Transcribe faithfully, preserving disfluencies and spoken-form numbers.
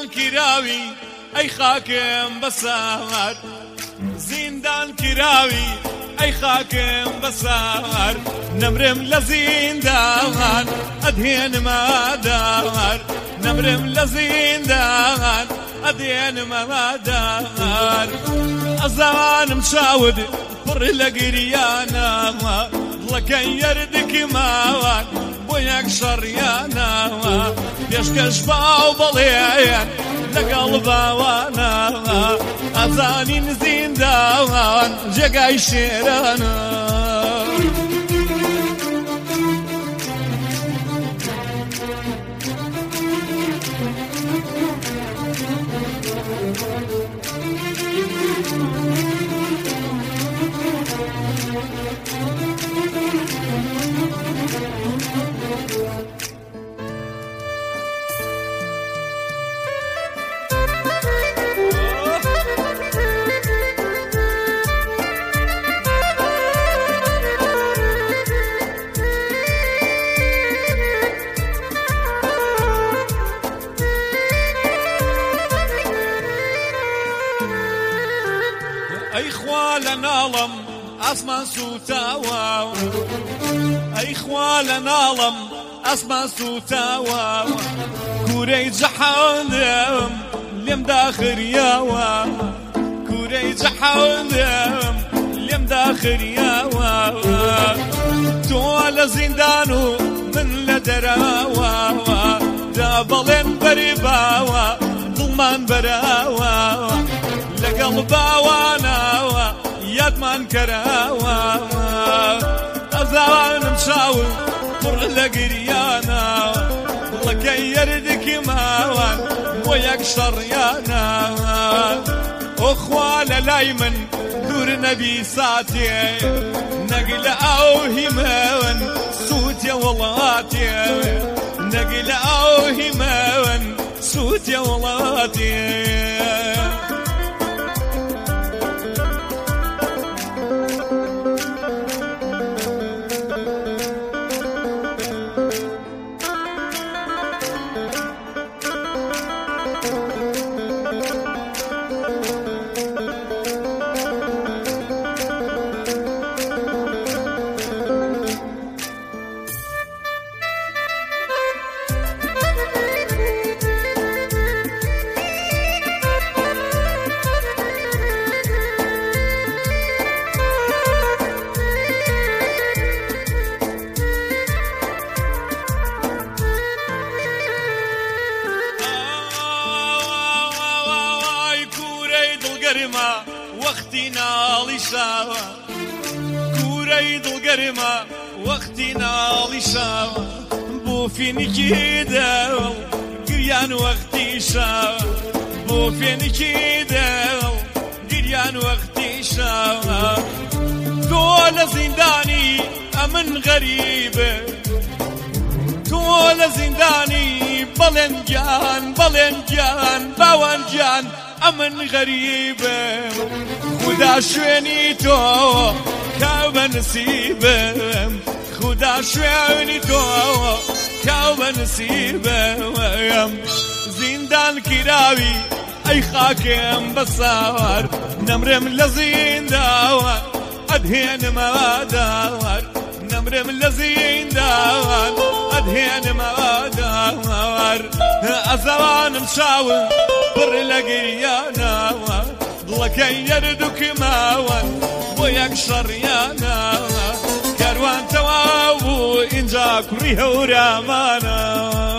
زیندان کراوی ای خاکم بسار زیندان کراوی ای خاکم بسار نمرم لزیندان ادهن مادار نمرم لزیندان ادهن مادار ازانم شاود پر لقريانا لكن يردك ماوان بوياك شريانا بيشكش باو بليان لقلبا وانا ازاني نزين داوان جاقاي شيرانا أي خوال نالم أسمان سوتاوا أي خوال نالم أسمان سوتاوا كوري جحالم لم داخل ياوا كوري جحالم لم داخل ياوا تول زندانو من لدراوا دابلن بريباوا ظلمان براوا لقلبا وانا يدمان كراوا أزاوان مشاول طر لقريانا لكي يردك ماوان وياك شريانا أخوال لايمن دور نبي ساتي نقل أوهمان سوت يا ولاتي نقل أوهمان سوت يا ولاتي وقتي نالي شاوى كوري القرمة وقتي نالي شاوى بوفين كيدا قريان وقتي شاوى بوفين كيدا قريان وقتي شاوى دول زنداني أمن غريبة دول زنداني بلنجان بلنجان باونجان أمن غريبة خدا شويني تو كاوب نسيبه خدا شويني تو كاوب نسيبه زندان كراوي أي خاكم بصار نمرم لزندان أدهن ما دار نمرم لزندان أدهن ما دار أزوان مشاور بر لقيانا لكي يردك ماوان وياك شريانا كاروان توابو إنجا كريه ورامانا